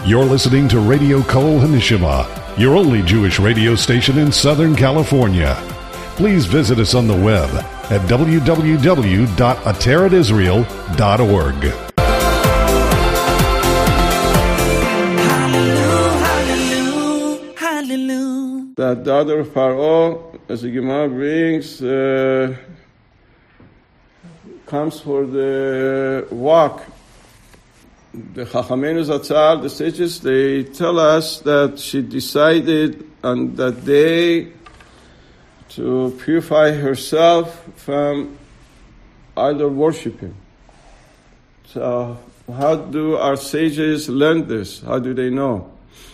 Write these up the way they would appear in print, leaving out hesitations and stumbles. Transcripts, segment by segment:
You're listening to Radio Kol Hanishima, your only Jewish radio station in Southern California. Please visit us on the web at www.ateradisrael.org. That daughter of Paro, as the Gemara brings, comes for the walk. The Chachamenu Zatzal, the sages, they tell us that she decided on that day to purify herself from idol worshiping. So how do our sages learn this? How do they know?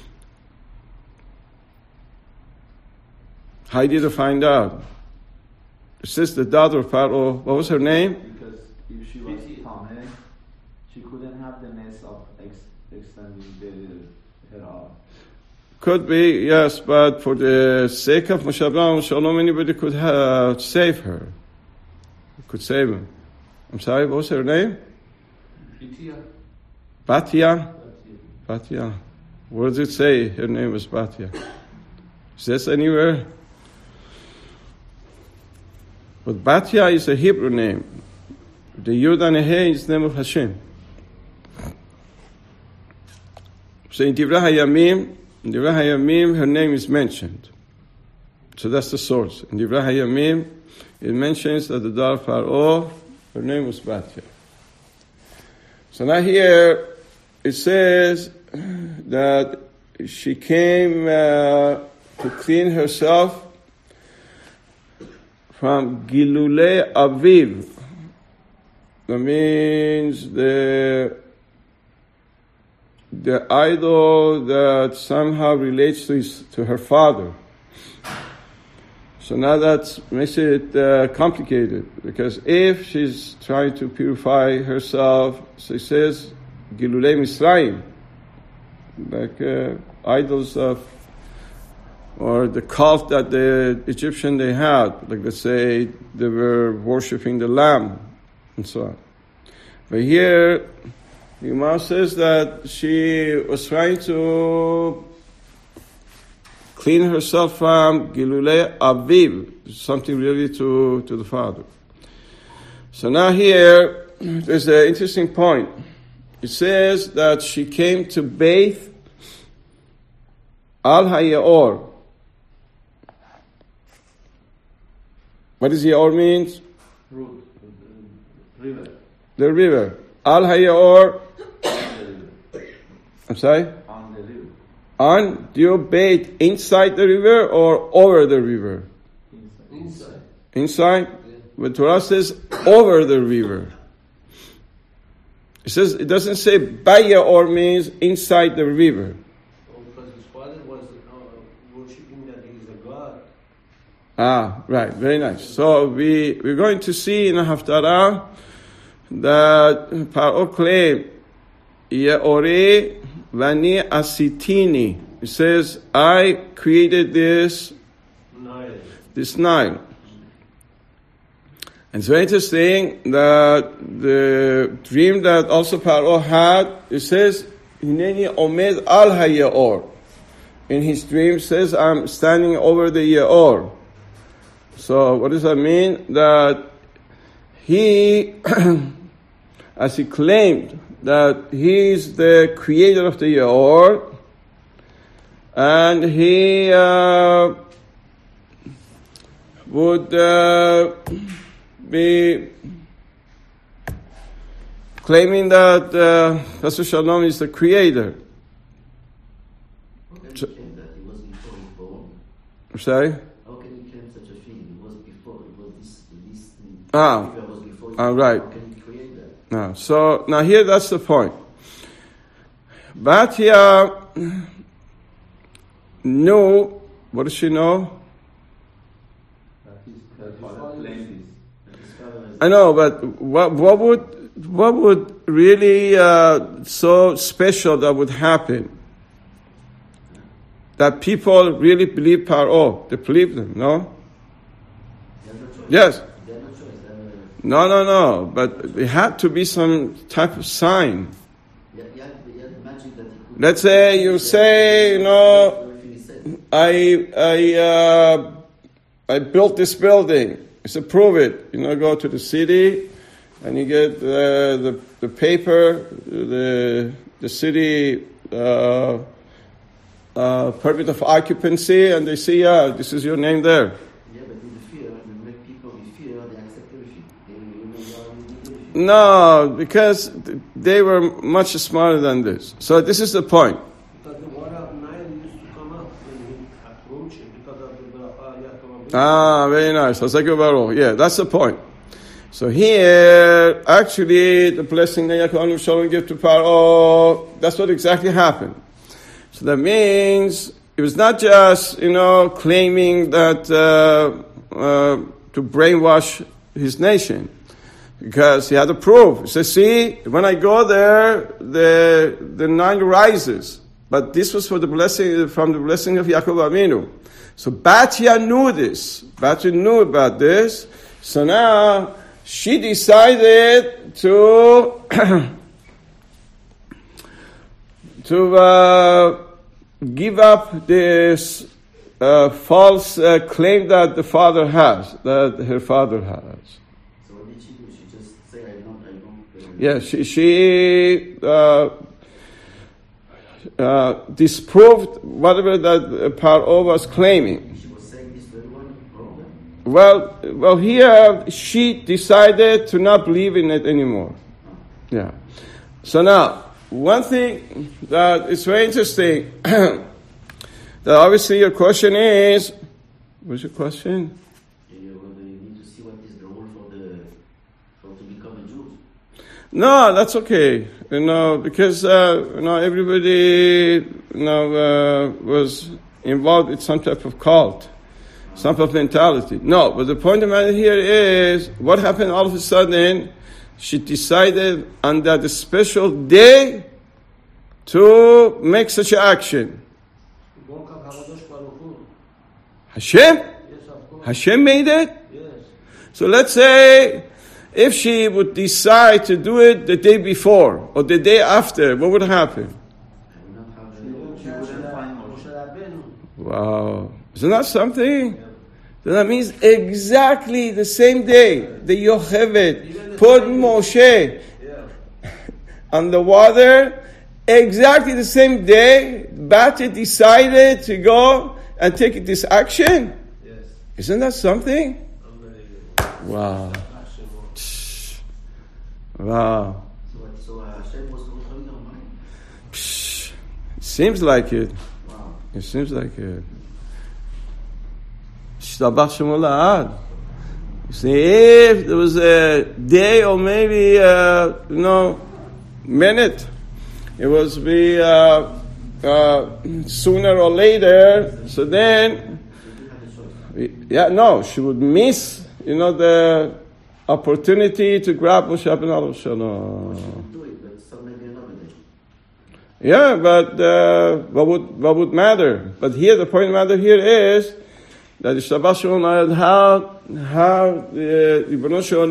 How did they find out? It says the daughter of Paro, what was her name? Because if she was Tameh, she couldn't have the mess of extending her arm. Could be, yes, but for the sake of Moshe Abraham Shalom, anybody could save her. Could save him. I'm sorry, what was her name? Batia. Batia. Where does it say her name was Batia? Is this anywhere? But Batia is a Hebrew name. The Yud and He is the name of Hashem. So in Divrei Hayamim, her name is mentioned. So that's the source. In Divrei Hayamim, it mentions that the daughter of Paro, her name was Batia. So now here, it says that she came to clean herself from Gilulei Aviv. That means the idol that somehow relates to her father. So now that makes it complicated, because if she's trying to purify herself, she says Gilulei Misraim, like idols of, or the cult that the Egyptian they had, like let's say they were worshipping the lamb and so on. But here, the Gemara says that she was trying to clean herself from Gilulei Aviv, something related to the father. So now here, there's an interesting point. It says that she came to bathe Al Hayaor. What does Yaor means? River. The river. Al Hayaor. I'm sorry? On the river. On, do you bathe inside the river or over the river? Inside. Inside? But Torah says over the river. It doesn't say Bayaor means inside the river. Because his father was worshipping that he is a god. Ah, right, very nice. So we're going to see in the Haftarah that Paro claimed Ye'ore Vani Asitini. It says, I created this Nile. And it's very interesting that the dream that also Paro had, it says, Hineni Omed Al HaYe'or. In his dream says, I'm standing over the Ye'or. So what does that mean? That he, as he claimed that he is the creator of the Ye'or, and he would be claiming that Chas Shalom is the creator. How can you claim that? It was before he was born. Sorry? How can you claim such a thing? It was before. It was this was before. Right. How can you create that? No. So now here, that's the point. Batia knew. What does she know? I know, but what would really so special that would happen? That people really believe Paro. They believe them, no? Yes. No. But it had to be some type of sign. You had magic that he Let's say you say, I built this building. You say, prove it. Go to the city and you get the paper, the city permit of occupancy, and they say, this is your name there. Yeah, but in the fear, you make people in fear, they accept everything. No, because they were much smarter than this. So this is the point. Because the water of Nile used to come up when he approached it because of the bracha. Very nice. Yeah, that's the point. So here, actually, the blessing that Yaakov Shalom gave to Paro, that's what exactly happened. So that means it was not just, claiming that to brainwash his nation, because he had to prove. He says, see, when I go there, the Nile rises. But this was from the blessing of Yaakov Avinu. So Batya knew this. Batya knew about this. So now she decided to give up this false claim that the father has, that her father has. So what did she do? She just said, I don't. Yeah, she disproved whatever that Paro was claiming. She was saying this to everyone? Well, here she decided to not believe in it anymore. Yeah. So now, one thing that is very interesting, that obviously your question is, what's your question? You need to see what is the rule for to become a Jew. No, that's okay. Because everybody was involved with some type of cult, some type of mentality. No, but the point of the matter here is what happened all of a sudden. She decided on that special day to make such an action. Hashem? Yes, of course. Hashem made it? Yes. So let's say if she would decide to do it the day before or the day after, what would happen? She wouldn't find Moshe. Wow. Isn't that something? So that means exactly the same day the Yocheved put Moshe on the water, exactly the same day Batya decided to go and take this action. Yes. Isn't that something? Wow. Wow. So Hashem was controlling her mind. Seems like it. Wow. It seems like it. Shtabach Shemo La'ad. You see, if there was a day or maybe minute, it was be sooner or later. So then, she would miss, the opportunity to grab Moshe Rabbeinu Shalom. She could do it, but some maybe another day. Yeah, but what would matter? But here, the point of the matter here is that Shtabach Shemo La'ad, how the Ribono Shel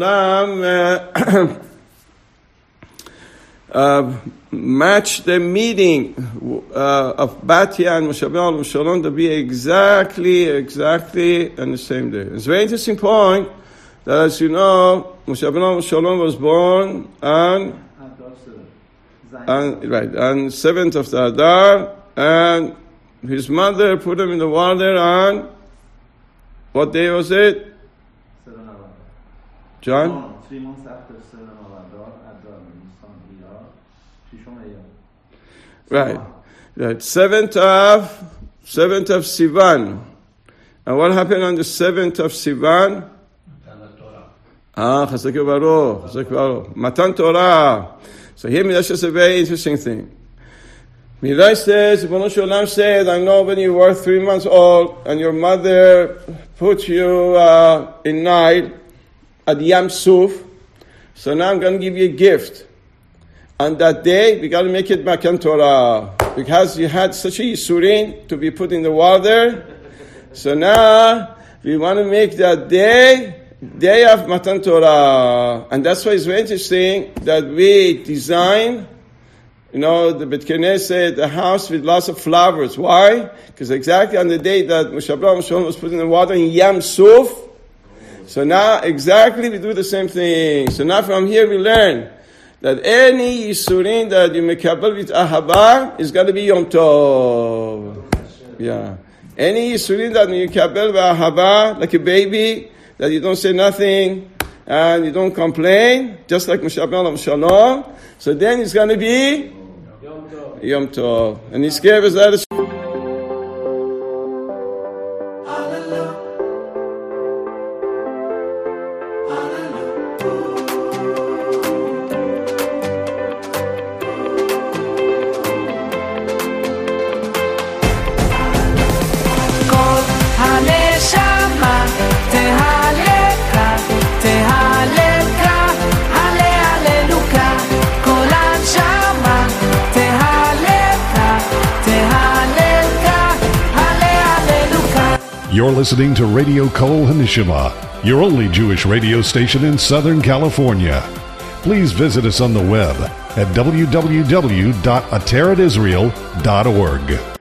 Olam matched the meeting of Batya and Moshe Rabbeinu Shalom to be exactly on the same day. It's a very interesting point that, as you know, Moshe Rabbeinu Shalom was born on 7th of the Adar, and his mother put him in the water on what day was it? John? No, 3 months after 7 of Adar, Right. 7th of Sivan. And what happened on the 7th of Sivan? Chazak Baruch. Matan Torah. So here Midrash is a very interesting thing. Midrash says, Ribono Shel Olam said, I know when you were 3 months old and your mother put you in Nile at Yam Suf, so now I'm going to give you a gift. On that day, we got to make it Matan Torah, because you had such a Yisurin to be put in the water. So now we want to make that day of Matan Torah. And that's why it's very interesting that we design the Bet Knesset, the house with lots of flowers. Why? Because exactly on the day that Moshe Rabbeinu was put in the water in Yam Suf, so now exactly we do the same thing. So now from here we learn that any Yisurin that you mekabel with Ahava is going to be Yom Tov. Yeah. Any Yisurin that you mekabel with Ahava, like a baby, that you don't say nothing, and you don't complain, just like Moshe Rabbeinu Shalom, so then it's going to be Yom Tov. And He gave us that. You're listening to Radio Kol Hanishima, your only Jewish radio station in Southern California. Please visit us on the web at www.ateretisrael.org.